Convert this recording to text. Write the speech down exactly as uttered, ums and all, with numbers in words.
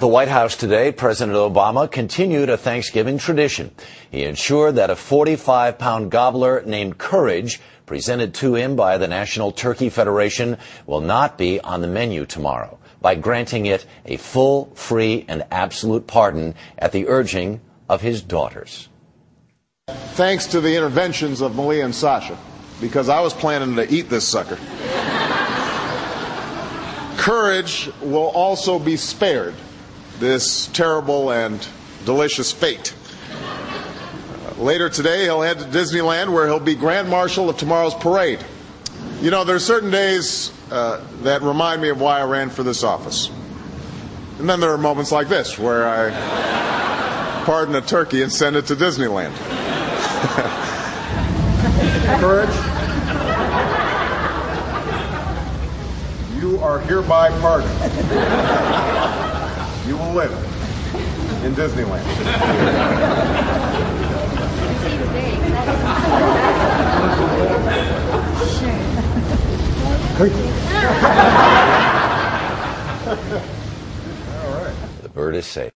the White House today, President Obama continued a Thanksgiving tradition. He ensured that a forty-five pound gobbler named Courage, presented to him by the National Turkey Federation, will not be on the menu tomorrow by granting it a full, free, and absolute pardon at the urging of his daughters. Thanks to the interventions of Malia and Sasha, because I was planning to eat this sucker. Courage will also be spared this terrible and delicious fate. Uh, later today, he'll head to Disneyland, where he'll be Grand Marshal of tomorrow's parade. You know, there are certain days uh, that remind me of why I ran for this office. And then there are moments like this, where I pardon a turkey and send it to Disneyland. Courage, you are hereby pardoned. You will live in Disneyland. The bird is safe.